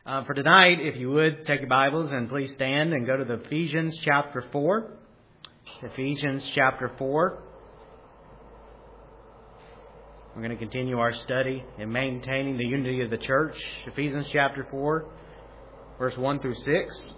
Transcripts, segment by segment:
For tonight, if you would, take your Bibles and please stand and go to the Ephesians chapter 4. Ephesians chapter 4. We're going to continue our study in maintaining the unity of the church. Ephesians chapter 4, verse 1 through 6.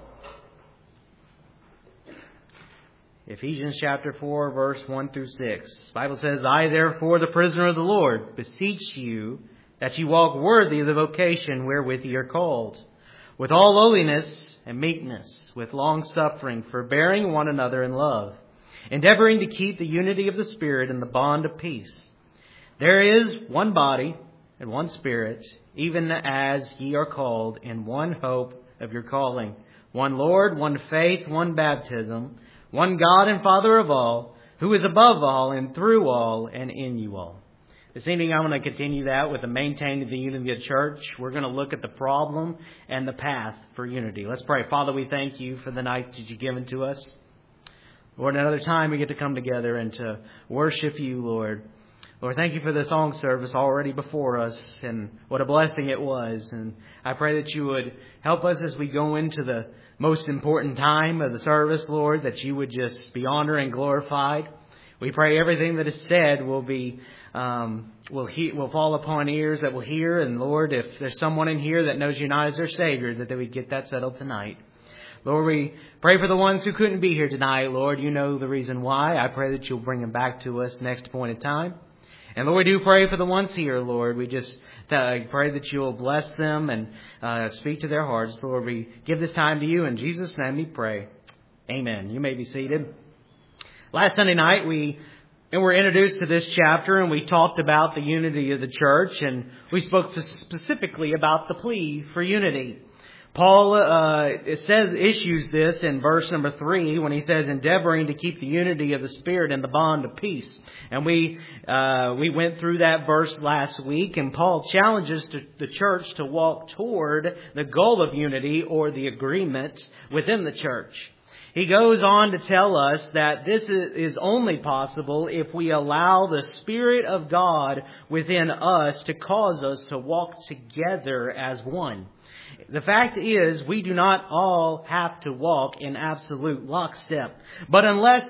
Ephesians chapter 4, verse 1 through 6. The Bible says, I therefore, the prisoner of the Lord, beseech you that ye walk worthy of the vocation wherewith ye are called, with all lowliness and meekness, with long suffering, forbearing one another in love, endeavoring to keep the unity of the Spirit in the bond of peace. There is one body and one Spirit, even as ye are called, in one hope of your calling, one Lord, one faith, one baptism, one God and Father of all, who is above all and through all and in you all. This evening, I'm going to continue that with the maintaining the unity of the church. We're going to look at the problem and the path for unity. Let's pray. Father, we thank you for the night that you've given to us. Lord, another time we get to come together and to worship you, Lord. Lord, thank you for the song service already before us, and what a blessing it was. And I pray that you would help us as we go into the most important time of the service, Lord, that you would just be honored and glorified. We pray everything that is said will fall upon ears that will hear. And Lord, if there's someone in here that knows you not as their Savior, that they would get that settled tonight. Lord, we pray for the ones who couldn't be here tonight. Lord, you know the reason why. I pray that you'll bring them back to us next appointed time. And Lord, we do pray for the ones here, Lord. We just pray that you will bless them and speak to their hearts. Lord, we give this time to you. In Jesus' name we pray. Amen. You may be seated. Last Sunday night, we were introduced to this chapter, and we talked about the unity of the church, and we spoke specifically about the plea for unity. Paul issues this in verse number 3 when he says, endeavoring to keep the unity of the Spirit in the bond of peace. And we went through that verse last week, and Paul challenges the church to walk toward the goal of unity or the agreement within the church. He goes on to tell us that this is only possible if we allow the Spirit of God within us to cause us to walk together as one. The fact is, we do not all have to walk in absolute lockstep. But unless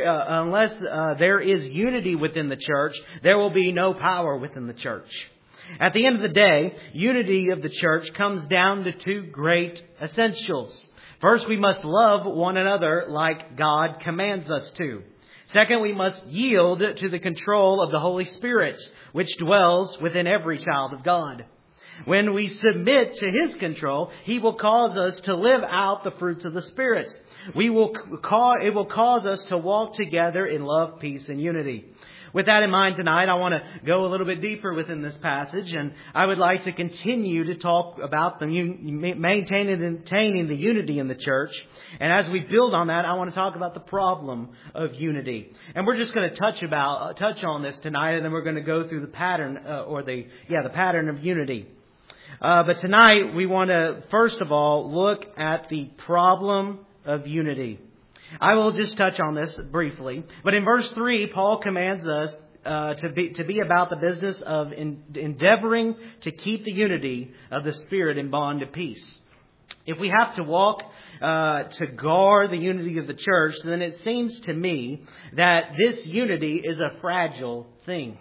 there is unity within the church, there will be no power within the church. At the end of the day, unity of the church comes down to two great essentials. First, we must love one another like God commands us to. Second, we must yield to the control of the Holy Spirit, which dwells within every child of God. When we submit to His control, He will cause us to live out the fruits of the Spirit. It will cause us to walk together in love, peace, and unity. With that in mind tonight, I want to go a little bit deeper within this passage, and I would like to continue to talk about maintaining and maintaining the unity in the church. And as we build on that, I want to talk about the problem of unity. And we're just going to touch on this tonight, and then we're going to go through the pattern the pattern of unity. But tonight we want to first of all look at the problem of unity. I will just touch on this briefly. But in verse 3, Paul commands us to be about the business of endeavoring to keep the unity of the Spirit in bond of peace. If we have to walk to guard the unity of the church, then it seems to me that this unity is a fragile thing.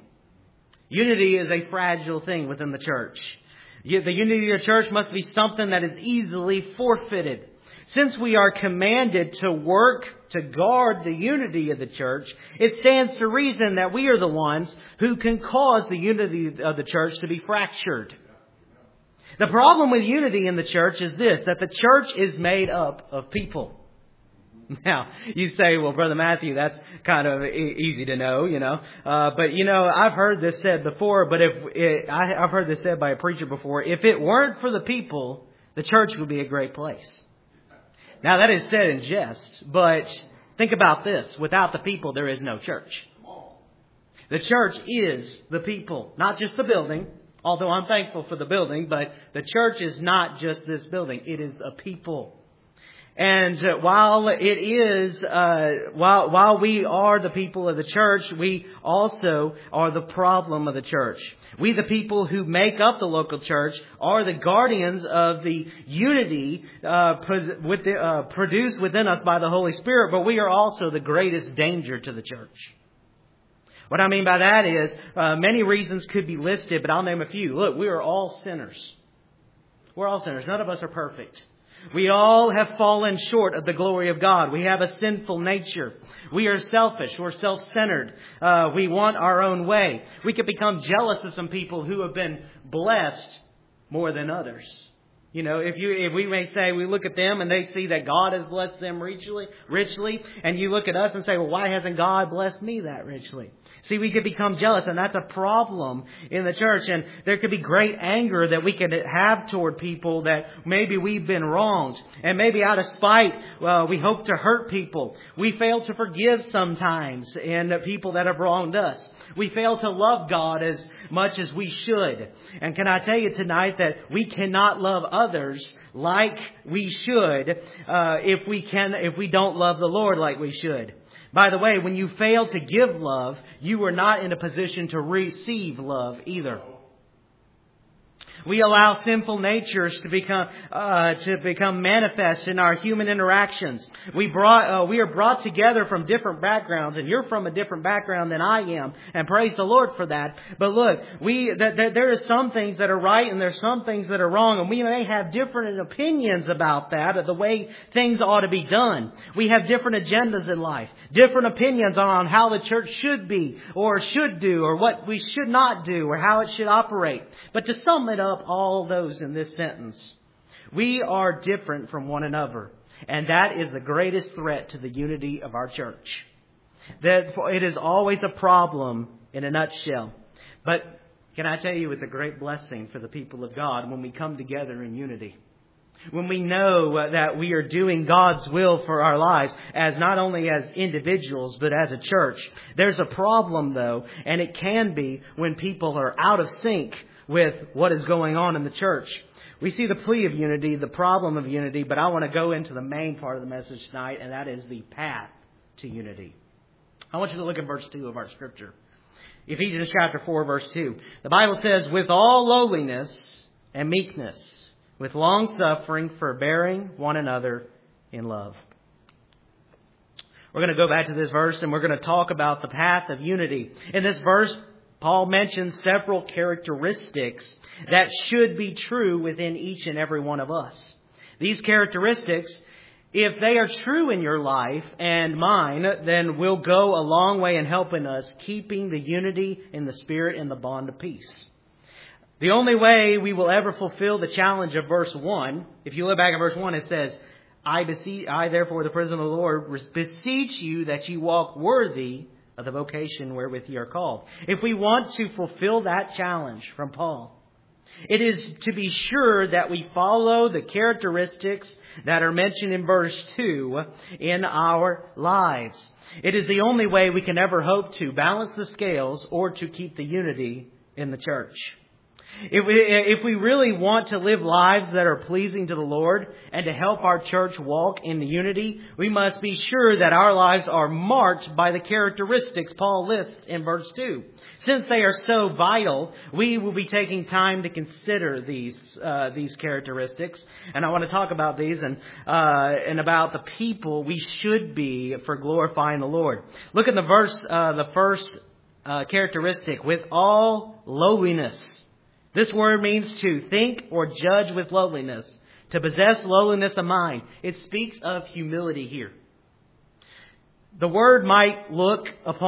Unity is a fragile thing within the church. The unity of the church must be something that is easily forfeited. Since we are commanded to work to guard the unity of the church, it stands to reason that we are the ones who can cause the unity of the church to be fractured. The problem with unity in the church is this, that the church is made up of people. Now, you say, well, Brother Matthew, that's kind of easy to know, but, I've heard this said before, but I've heard this said by a preacher before, if it weren't for the people, the church would be a great place. Now, that is said in jest, but think about this. Without the people, there is no church. The church is the people, not just the building, although I'm thankful for the building, but the church is not just this building. It is a people. And while it is, while we are the people of the church, we also are the problem of the church. We, the people who make up the local church, are the guardians of the unity produced within us by the Holy Spirit, but we are also the greatest danger to the church. What I mean by that is, many reasons could be listed, but I'll name a few. Look, we are all sinners. We're all sinners. None of us are perfect. We all have fallen short of the glory of God. We have a sinful nature. We are selfish. We're self-centered. We want our own way. We could become jealous of some people who have been blessed more than others. You know, if we may say, we look at them and they see that God has blessed them richly, and you look at us and say, well, why hasn't God blessed me that richly? See, we could become jealous, and that's a problem in the church. And there could be great anger that we could have toward people that maybe we've been wronged. And maybe out of spite, we hope to hurt people. We fail to forgive sometimes in people that have wronged us. We fail to love God as much as we should. And can I tell you tonight that we cannot love others like we should if we don't love the Lord like we should. By the way, when you fail to give love, you are not in a position to receive love either. We allow sinful natures to become manifest in our human interactions. We are brought together from different backgrounds, and you're from a different background than I am, and praise the Lord for that. But look, there are some things that are right, and there's some things that are wrong, and we may have different opinions about that, of the way things ought to be done. We have different agendas in life, different opinions on how the church should be, or should do, or what we should not do, or how it should operate. But to sum it up, all those in this sentence, we are different from one another, and that is the greatest threat to the unity of our church. That it is always a problem in a nutshell. But can I tell you, it's a great blessing for the people of God when we come together in unity. When we know that we are doing God's will for our lives, as not only as individuals, but as a church. There's a problem, though, and it can be when people are out of sync with what is going on in the church. We see the plea of unity, the problem of unity, but I want to go into the main part of the message tonight, and that is the path to unity. I want you to look at verse 2 of our scripture. Ephesians chapter 4, verse 2. The Bible says, with all lowliness and meekness, with long suffering, forbearing one another in love. We're going to go back to this verse, and we're going to talk about the path of unity. In this verse, Paul mentions several characteristics that should be true within each and every one of us. These characteristics, if they are true in your life and mine, then will go a long way in helping us keeping the unity in the Spirit and the bond of peace. The only way we will ever fulfill the challenge of verse 1, if you look back at verse 1, it says, I therefore, the prisoner of the Lord, beseech you that you walk worthy of the vocation wherewith ye are called. If we want to fulfill that challenge from Paul, it is to be sure that we follow the characteristics that are mentioned in verse 2 in our lives. It is the only way we can ever hope to balance the scales or to keep the unity in the church. If we really want to live lives that are pleasing to the Lord and to help our church walk in the unity, we must be sure that our lives are marked by the characteristics Paul lists in verse 2. Since they are so vital, we will be taking time to consider these characteristics. And I want to talk about these and about the people we should be for glorifying the Lord. Look at the verse, the first characteristic, with all lowliness. This word means to think or judge with lowliness, to possess lowliness of mind. It speaks of humility here. The world might look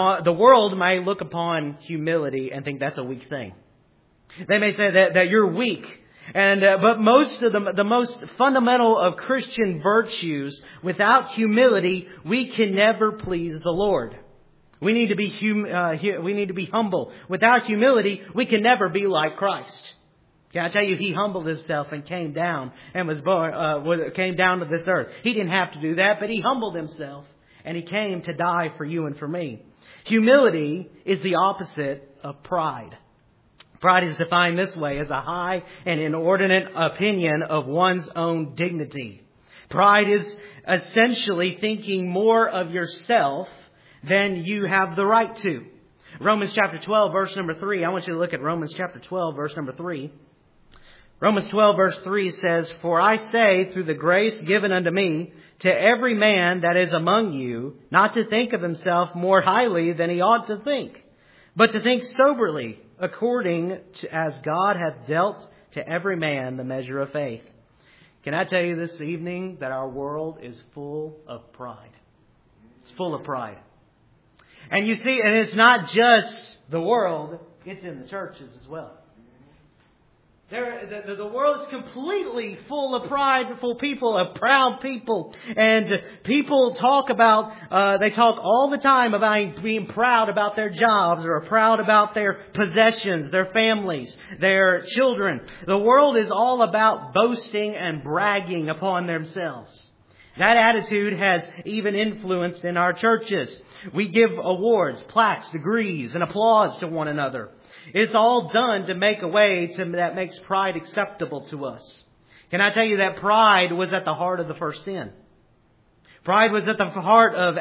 upon humility and think that's a weak thing. They may say that you're weak. But most of the most fundamental of Christian virtues, without humility, we can never please the Lord. We need to be humble. Without humility, we can never be like Christ. Can I tell you, He humbled Himself and came down and came down to this earth. He didn't have to do that, but He humbled Himself and He came to die for you and for me. Humility is the opposite of pride. Pride is defined this way as a high and inordinate opinion of one's own dignity. Pride is essentially thinking more of yourself than you have the right to. Romans chapter 12, verse number 3. I want you to look at Romans chapter 12, verse number 3. Romans 12, verse 3 says, "For I say, through the grace given unto me, to every man that is among you, not to think of himself more highly than he ought to think, but to think soberly, according to as God hath dealt to every man the measure of faith." Can I tell you this evening that our world is full of pride? It's full of pride. And you see, and it's not just the world, it's in the churches as well. The world is completely full of prideful people, of proud people. And people talk about, they talk all the time about being proud about their jobs or proud about their possessions, their families, their children. The world is all about boasting and bragging upon themselves. That attitude has even influenced in our churches. We give awards, plaques, degrees, and applause to one another. It's all done to make a way that makes pride acceptable to us. Can I tell you that pride was at the heart of the first sin? Pride was at the heart of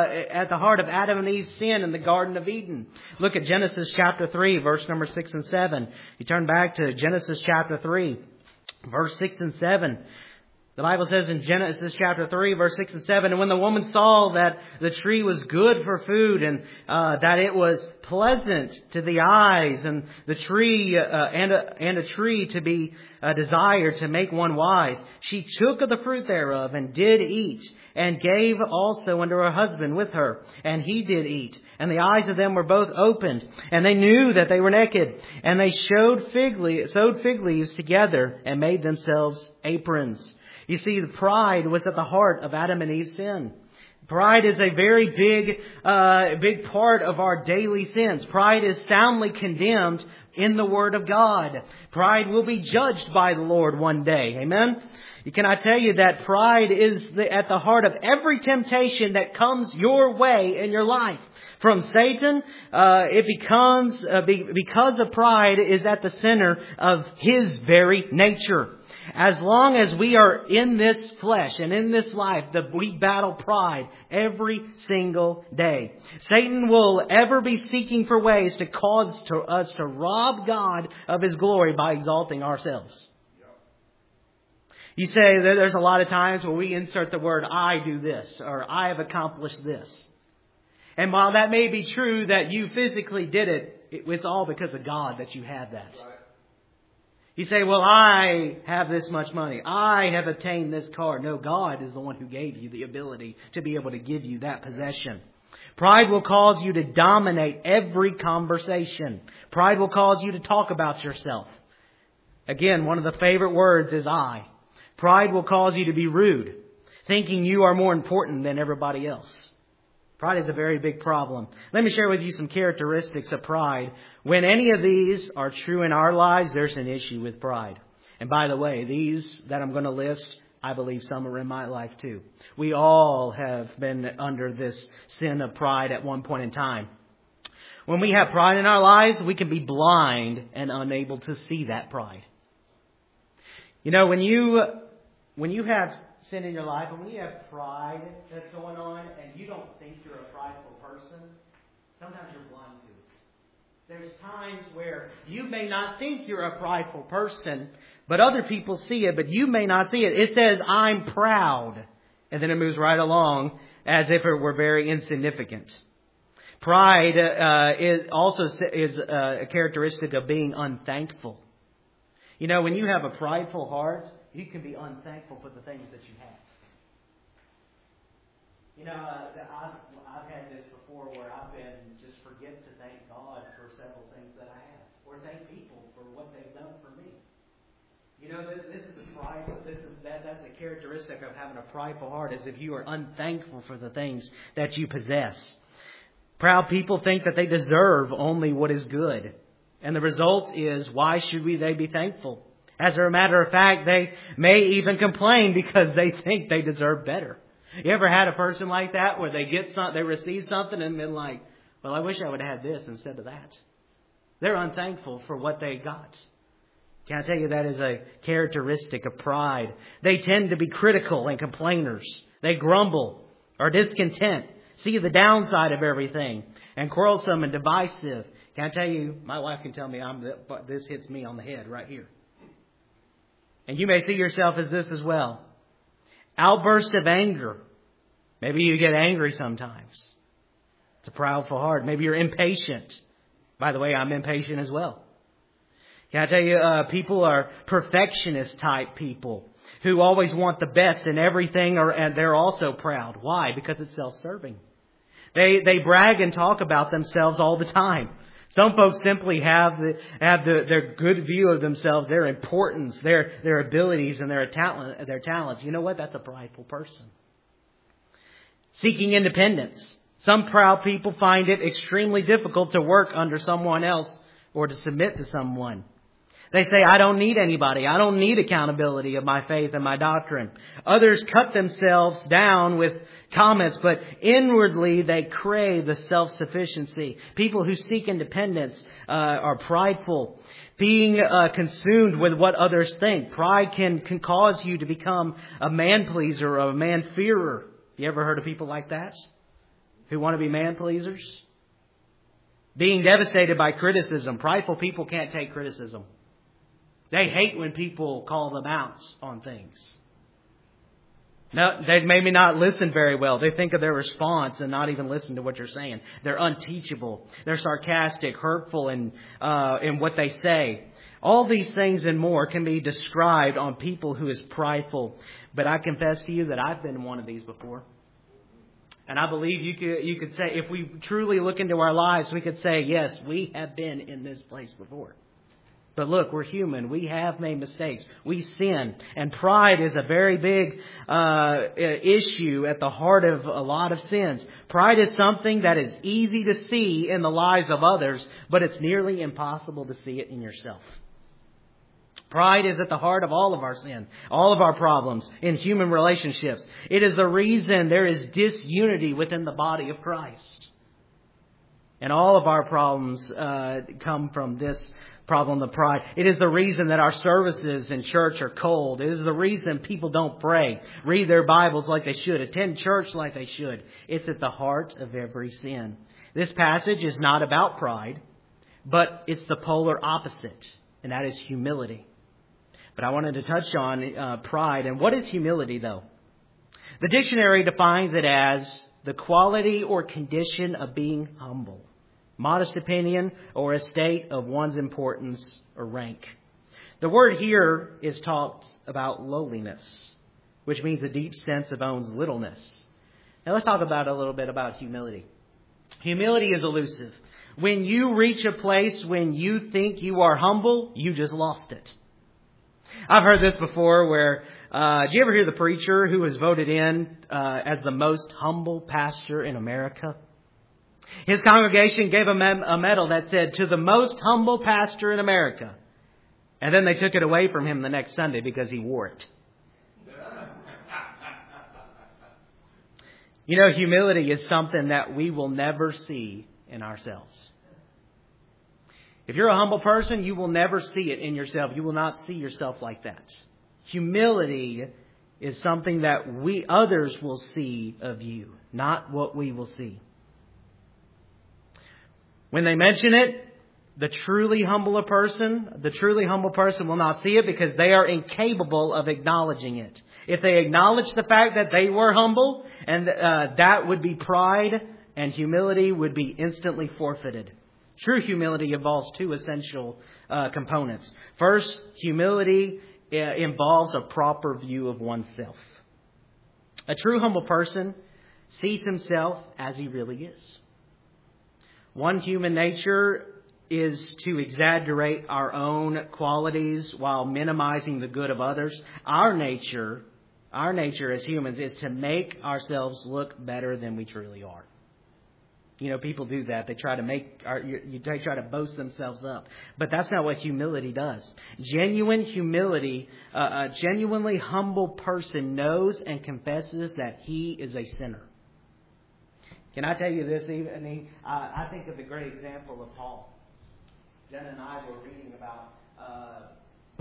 Adam and Eve's sin in the Garden of Eden. Look at Genesis chapter 3, verse number 6 and 7. You turn back to Genesis chapter 3, verse 6 and 7. The Bible says in Genesis chapter 3, verse 6 and 7, "And when the woman saw that the tree was good for food, and that it was pleasant to the eyes, and the tree and a tree to be desired to make one wise, she took of the fruit thereof and did eat, and gave also unto her husband with her, and he did eat. And the eyes of them were both opened, and they knew that they were naked, and they sewed fig leaves together, and made themselves aprons." You see, the pride was at the heart of Adam and Eve's sin. Pride is a very big part of our daily sins. Pride is soundly condemned in the Word of God. Pride will be judged by the Lord one day. Amen? Can I tell you that pride is at the heart of every temptation that comes your way in your life? From Satan, it becomes, because of pride is at the center of his very nature. As long as we are in this flesh and in this life, we battle pride every single day. Satan will ever be seeking for ways to cause us to rob God of His glory by exalting ourselves. You say there's a lot of times where we insert the word, "I do this," or "I have accomplished this." And while that may be true that you physically did it, it's all because of God that you have that. You say, "Well, I have this much money. I have obtained this car." No, God is the one who gave you the ability to be able to give you that possession. Pride will cause you to dominate every conversation. Pride will cause you to talk about yourself. Again, one of the favorite words is "I." Pride will cause you to be rude, thinking you are more important than everybody else. Pride is a very big problem. Let me share with you some characteristics of pride. When any of these are true in our lives, there's an issue with pride. And by the way, these that I'm going to list, I believe some are in my life too. We all have been under this sin of pride at one point in time. When we have pride in our lives, we can be blind and unable to see that pride. You know, when you have sin in your life, and when you have pride that's going on, and you don't think you're a prideful person, sometimes you're blind to it. There's times where you may not think you're a prideful person, but other people see it, but you may not see it. It says, "I'm proud," and then it moves right along as if it were very insignificant. Pride is also a characteristic of being unthankful. You know, when you have a prideful heart, you can be unthankful for the things that you have. You know, I've had this before where I've been just forget to thank God for several things that I have, or thank people for what they've done for me. You know, this is a pride. That's a characteristic of having a prideful heart, as if you are unthankful for the things that you possess. Proud people think that they deserve only what is good, and the result is, why should they be thankful? As a matter of fact, they may even complain because they think they deserve better. You ever had a person like that where they receive something and been like, "Well, I wish I would have had this instead of that." They're unthankful for what they got. Can I tell you that is a characteristic of pride? They tend to be critical and complainers. They grumble, are discontent, see the downside of everything, and quarrelsome and divisive. Can I tell you, my wife can tell me this hits me on the head right here. And you may see yourself as this as well. Outbursts of anger. Maybe you get angry sometimes. It's a proudful heart. Maybe you're impatient. By the way, I'm impatient as well. Can I tell you, people are perfectionist type people who always want the best in everything, and they're also proud. Why? Because it's self-serving. They brag and talk about themselves all the time. Some folks simply have their good view of themselves, their importance, their abilities, and their talents. You know what? That's a prideful person. Seeking independence. Some proud people find it extremely difficult to work under someone else or to submit to someone. They say, I don't need anybody. I don't need accountability of my faith and my doctrine. Others cut themselves down with comments, but inwardly they crave the self-sufficiency. People who seek independence are prideful, being consumed with what others think. Pride can cause you to become a man-pleaser or a man-fearer. You ever heard of people like that? Who want to be man-pleasers? Being devastated by criticism. Prideful people can't take criticism. They hate when people call them out on things. No, they maybe not listen very well. They think of their response and not even listen to what you're saying. They're unteachable. They're sarcastic, hurtful in what they say. All these things and more can be described on people who is prideful. But I confess to you that I've been one of these before. And I believe you could say, if we truly look into our lives, we could say, yes, we have been in this place before. But look, we're human. We have made mistakes. We sin. And pride is a very big issue at the heart of a lot of sins. Pride is something that is easy to see in the lives of others, but it's nearly impossible to see it in yourself. Pride is at the heart of all of our sin, all of our problems in human relationships. It is the reason there is disunity within the body of Christ. And all of our problems come from this problem of pride. It is the reason that our services in church are cold. It is the reason people don't pray, read their Bibles like they should, attend church like they should. It's at the heart of every sin. This passage is not about pride, but it's the polar opposite, and that is humility. But I wanted to touch on pride. And what is humility, though? The dictionary defines it as the quality or condition of being humble, modest opinion, or a state of one's importance or rank. The word here is talked about lowliness, which means a deep sense of one's littleness. Now let's talk about a little bit about humility. Humility is elusive. When you reach a place when you think you are humble, you just lost it. I've heard this before where, do you ever hear the preacher who was voted in as the most humble pastor in America? His congregation gave him a medal that said, to the most humble pastor in America. And then they took it away from him the next Sunday because he wore it. You know, humility is something that we will never see in ourselves. If you're a humble person, you will never see it in yourself. You will not see yourself like that. Humility is something that others will see of you, not what we will see. When they mention it, the truly humble person will not see it because they are incapable of acknowledging it. If they acknowledge the fact that they were humble, and that would be pride, and humility would be instantly forfeited. True humility involves two essential components. First, humility involves a proper view of oneself. A true humble person sees himself as he really is. One human nature is to exaggerate our own qualities while minimizing the good of others. Our nature as humans is to make ourselves look better than we truly are. You know, people do that. They try to boast themselves up. But that's not what humility does. Genuine humility, a genuinely humble person knows and confesses that he is a sinner. Can I tell you this evening? I think of the great example of Paul. Jen and I were reading about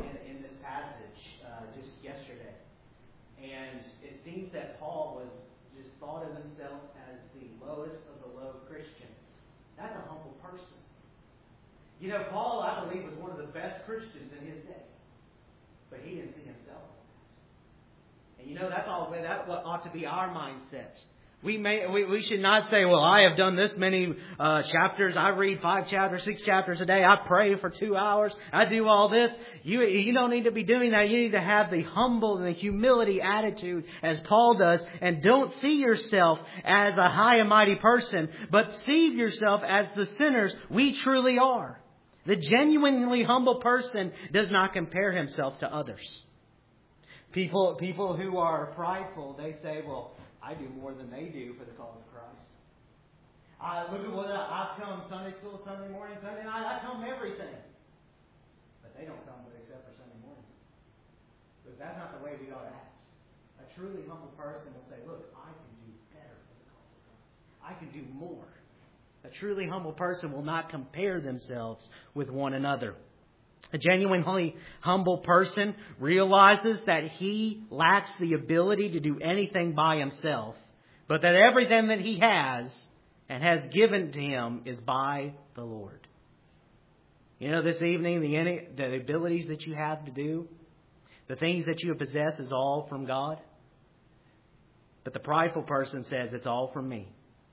in this passage just yesterday. And it seems that Paul was just thought of himself as the lowest of the low Christians. That's a humble person. You know, Paul, I believe, was one of the best Christians in his day. But he didn't see himself as that. And you know, that's what ought to be our mindset. We should not say, well, I have done this many chapters. I read 5 chapters, 6 chapters a day. I pray for 2 hours. I do all this. You don't need to be doing that. You need to have the humble and the humility attitude as Paul does. And don't see yourself as a high and mighty person, but see yourself as the sinners we truly are. The genuinely humble person does not compare himself to others. People who are prideful, they say, well, I do more than they do for the cause of Christ. Look at what I come Sunday school, Sunday morning, Sunday night. I come everything. But they don't come except for Sunday morning. But that's not the way we ought to act. A truly humble person will say, look, I can do better for the cause of Christ. I can do more. A truly humble person will not compare themselves with one another. A genuinely humble person realizes that he lacks the ability to do anything by himself, but that everything that he has and has given to him is by the Lord. You know, this evening, the abilities that you have to do, the things that you possess is all from God. But the prideful person says, it's all from me.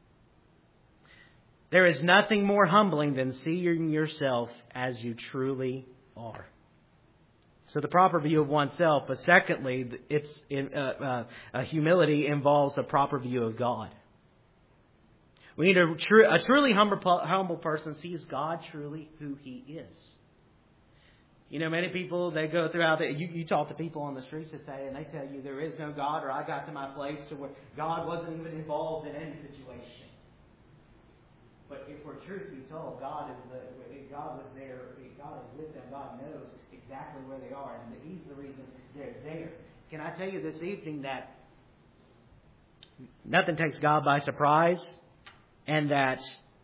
There is nothing more humbling than seeing yourself as you truly are. So the proper view of oneself, but secondly, humility involves a proper view of God. We need a truly humble person sees God truly who He is. You know, many people, they go throughout, you talk to people on the streets today and they tell you there is no God, or I got to my place to where God wasn't even involved in any situation. But if we're truth be told, God was there. God is with them. God knows exactly where they are, and He's the reason they're there. Can I tell you this evening that nothing takes God by surprise, and that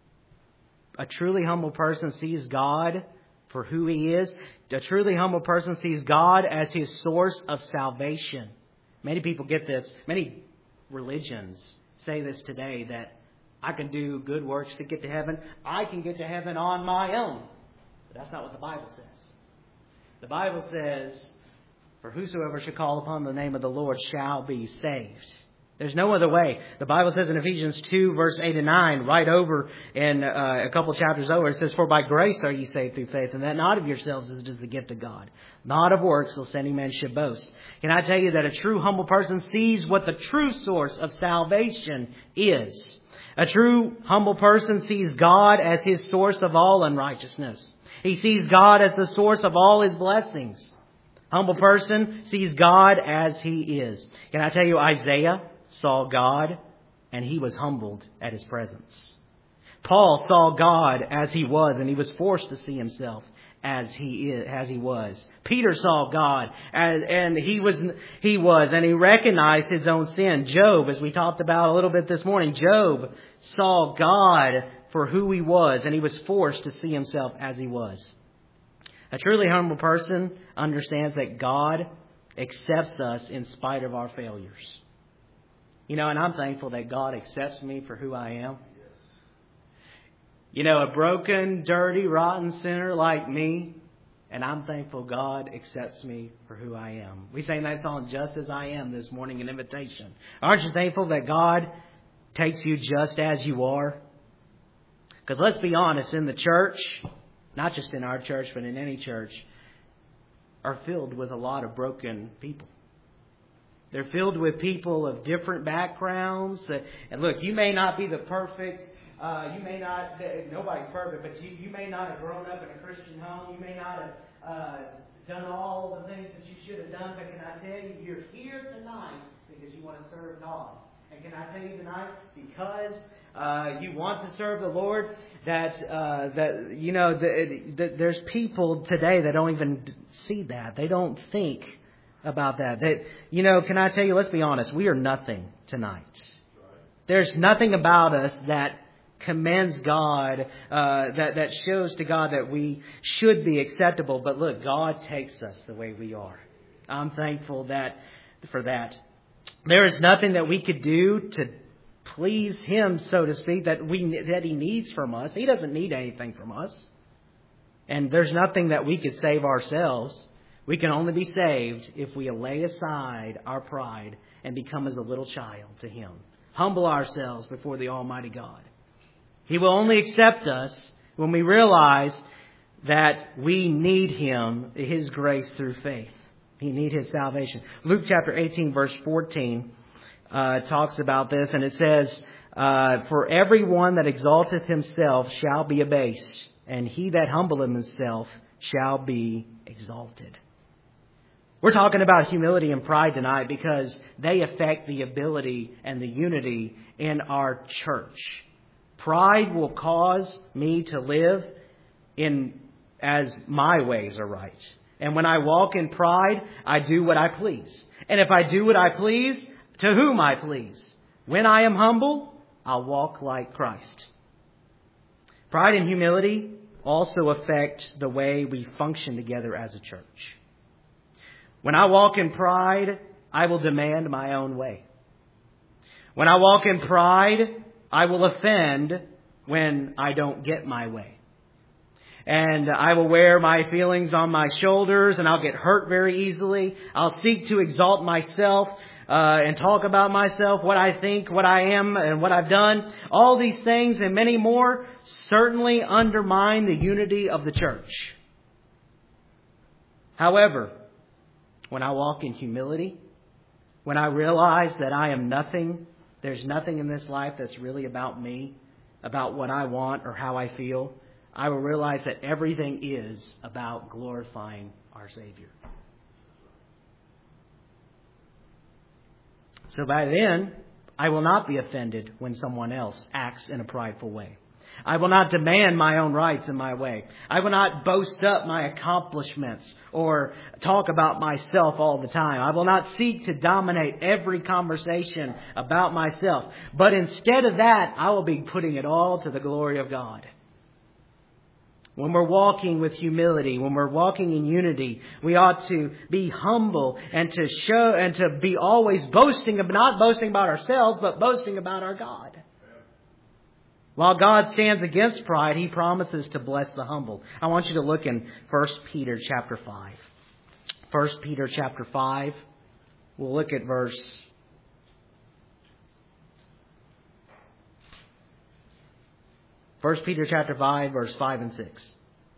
a truly humble person sees God for who He is. A truly humble person sees God as his source of salvation. Many people get this. Many religions say this today, that I can do good works to get to heaven. I can get to heaven on my own. But that's not what the Bible says. The Bible says, for whosoever shall call upon the name of the Lord shall be saved. There's no other way. The Bible says in Ephesians 2, verse 8 and 9, right over in a couple chapters over, it says, for by grace are ye saved through faith, and that not of yourselves, it is the gift of God. Not of works, lest any man should boast. Can I tell you that a true humble person sees what the true source of salvation is? A true humble person sees God as his source of all unrighteousness. He sees God as the source of all his blessings. Humble person sees God as He is. Can I tell you, Isaiah saw God and he was humbled at His presence. Paul saw God as He was, and he was forced to see himself as he was. Peter saw God and he recognized his own sin. Job, as we talked about a little bit this morning, Job saw God for who he was, and he was forced to see himself as he was. A truly humble person understands that God accepts us in spite of our failures. You know, and I'm thankful that God accepts me for who I am. You know, a broken, dirty, rotten sinner like me, and I'm thankful God accepts me for who I am. We sang that song, Just As I Am, this morning, an invitation. Aren't you thankful that God takes you just as you are? Because let's be honest, in the church, not just in our church, but in any church, are filled with a lot of broken people. They're filled with people of different backgrounds. And look, you may not be the perfect, nobody's perfect, but you may not have grown up in a Christian home. You may not have done all the things that you should have done. But can I tell you, you're here tonight because you want to serve God. And can I tell you tonight, because you want to serve the Lord, there's people today that don't even see that. They don't think about that. Can I tell you, let's be honest, we are nothing tonight. There's nothing about us that commends God, that shows to God that we should be acceptable. But look, God takes us the way we are. I'm thankful for that. There is nothing that we could do to please Him, so to speak, that He needs from us. He doesn't need anything from us. And there's nothing that we could save ourselves. We can only be saved if we lay aside our pride and become as a little child to Him. Humble ourselves before the Almighty God. He will only accept us when we realize that we need Him, His grace through faith. We need His salvation. Luke chapter 18 verse 14 talks about this, and it says, "For everyone that exalteth himself shall be abased, and he that humbleth himself shall be exalted." We're talking about humility and pride tonight because they affect the ability and the unity in our church. Pride will cause me to live as my ways are right. And when I walk in pride, I do what I please. And if I do what I please, to whom I please. When I am humble, I'll walk like Christ. Pride and humility also affect the way we function together as a church. When I walk in pride, I will demand my own way. When I walk in pride, I will offend when I don't get my way. And I will wear my feelings on my shoulders, and I'll get hurt very easily. I'll seek to exalt myself and talk about myself, what I think, what I am, and what I've done. All these things and many more certainly undermine the unity of the church. However, when I walk in humility, when I realize that I am nothing, there's nothing in this life that's really about me, about what I want or how I feel, I will realize that everything is about glorifying our Savior. So by then, I will not be offended when someone else acts in a prideful way. I will not demand my own rights in my way. I will not boast up my accomplishments or talk about myself all the time. I will not seek to dominate every conversation about myself. But instead of that, I will be putting it all to the glory of God. When we're walking with humility, when we're walking in unity, we ought to be humble and to show and to be always boasting, not boasting about ourselves, but boasting about our God. While God stands against pride, He promises to bless the humble. I want you to look in 1 Peter chapter 5. 1 Peter chapter 5. We'll look at verse 1 Peter chapter 5, verse 5 and 6.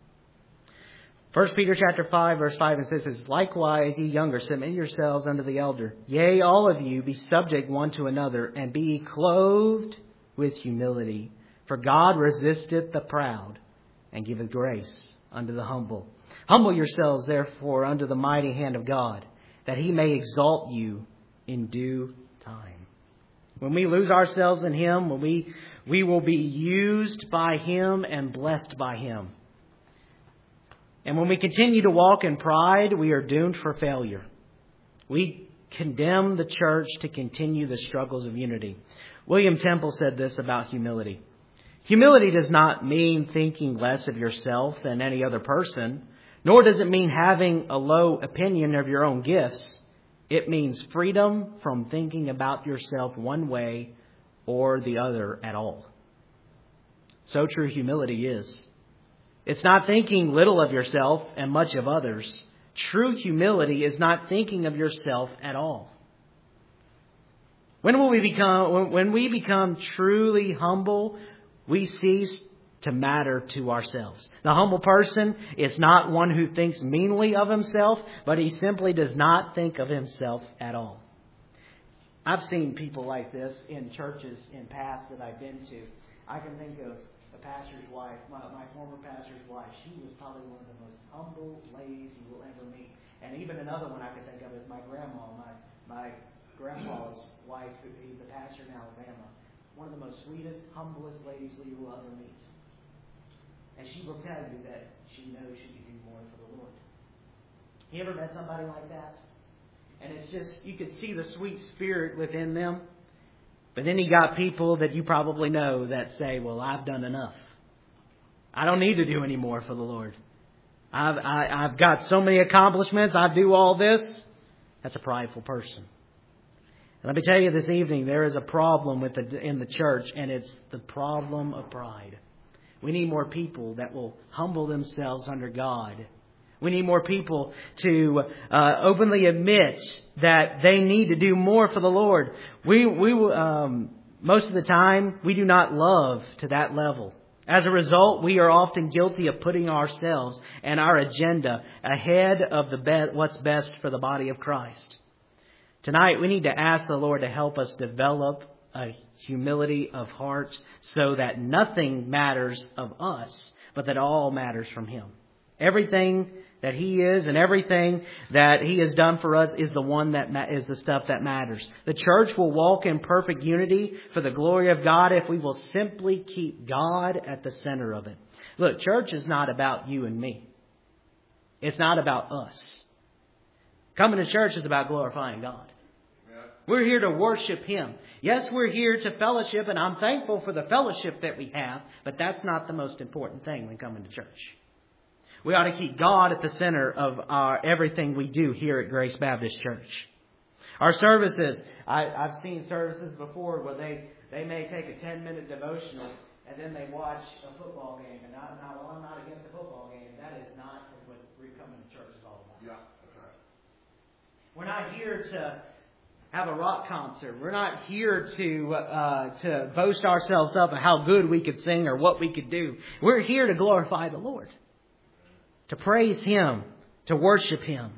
1 Peter chapter 5, verse 5 and 6 says, "Likewise, ye younger, submit yourselves unto the elder. Yea, all of you, be subject one to another, and be ye clothed with humility. For God resisteth the proud, and giveth grace unto the humble. Humble yourselves, therefore, under the mighty hand of God, that He may exalt you in due time." When we lose ourselves in Him, when we will be used by Him and blessed by Him. And when we continue to walk in pride, we are doomed for failure. We condemn the church to continue the struggles of unity. William Temple said this about humility. Humility does not mean thinking less of yourself than any other person, nor does it mean having a low opinion of your own gifts. It means freedom from thinking about yourself one way or the other at all. So true humility is. It's not thinking little of yourself and much of others. True humility is not thinking of yourself at all. When we become truly humble, we cease to matter to ourselves. The humble person is not one who thinks meanly of himself, but he simply does not think of himself at all. I've seen people like this in churches in past that I've been to. I can think of a pastor's wife, my former pastor's wife. She was probably one of the most humble ladies you will ever meet. And even another one I can think of is my grandma, my grandpa's wife, who's the pastor in Alabama. One of the most sweetest, humblest ladies you will ever meet. And she will tell you that she knows she can do more for the Lord. You ever met somebody like that? And it's just, you could see the sweet spirit within them. But then you got people that you probably know that say, well, I've done enough. I don't need to do any more for the Lord. I've got so many accomplishments. I do all this. That's a prideful person. And let me tell you this evening, there is a problem in the church, and it's the problem of pride. We need more people that will humble themselves under God. We need more people to openly admit that they need to do more for the Lord. We most of the time, we do not love to that level. As a result, we are often guilty of putting ourselves and our agenda ahead of what's best for the body of Christ. Tonight, we need to ask the Lord to help us develop a humility of heart so that nothing matters of us, but that all matters from Him. Everything that He is and everything that He has done for us is is the stuff that matters. The church will walk in perfect unity for the glory of God if we will simply keep God at the center of it. Look, church is not about you and me. It's not about us. Coming to church is about glorifying God. We're here to worship Him. Yes, we're here to fellowship, and I'm thankful for the fellowship that we have, but that's not the most important thing when coming to church. We ought to keep God at the center of everything we do here at Grace Baptist Church. Our services, I've seen services before where they may take a 10-minute devotional and then they watch a football game. And I'm not against a football game. That is not what coming to church is all about. Yeah, that's right. We're not here to have a rock concert. We're not here to boast ourselves up of how good we could sing or what we could do. We're here to glorify the Lord, to praise Him, to worship Him.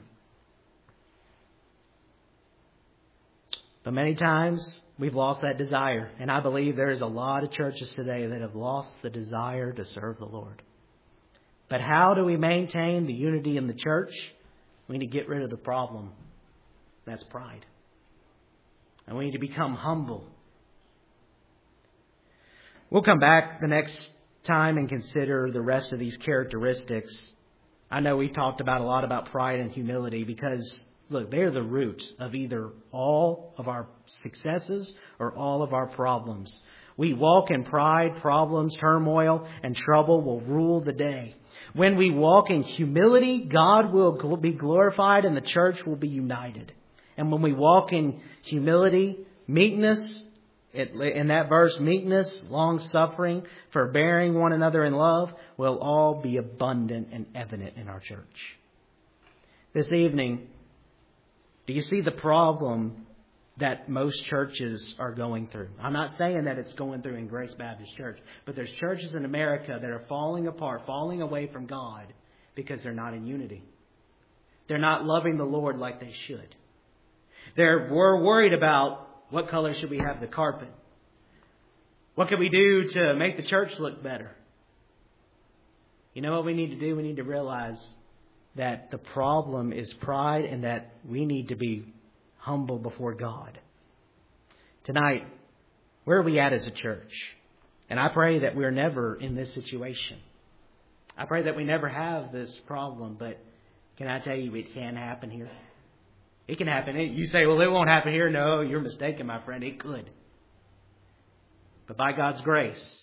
But many times we've lost that desire. And I believe there's a lot of churches today that have lost the desire to serve the Lord. But how do we maintain the unity in the church? We need to get rid of the problem. That's pride. And we need to become humble. We'll come back the next time and consider the rest of these characteristics. I know we've talked a lot about pride and humility because, look, they're the root of either all of our successes or all of our problems. We walk in pride, problems, turmoil, and trouble will rule the day. When we walk in humility, God will be glorified and the church will be united. And when we walk in humility, meekness, in that verse, meekness, long-suffering, forbearing one another in love, will all be abundant and evident in our church. This evening, do you see the problem that most churches are going through? I'm not saying that it's going through in Grace Baptist Church, but there's churches in America that are falling apart, falling away from God because they're not in unity. They're not loving the Lord like they should. We're worried about what color should we have the carpet. What can we do to make the church look better? You know what we need to do? We need to realize that the problem is pride and that we need to be humble before God. Tonight, where are we at as a church? And I pray that we're never in this situation. I pray that we never have this problem, but can I tell you it can happen here? It can happen. You say, well, it won't happen here. No, you're mistaken, my friend. It could. But by God's grace,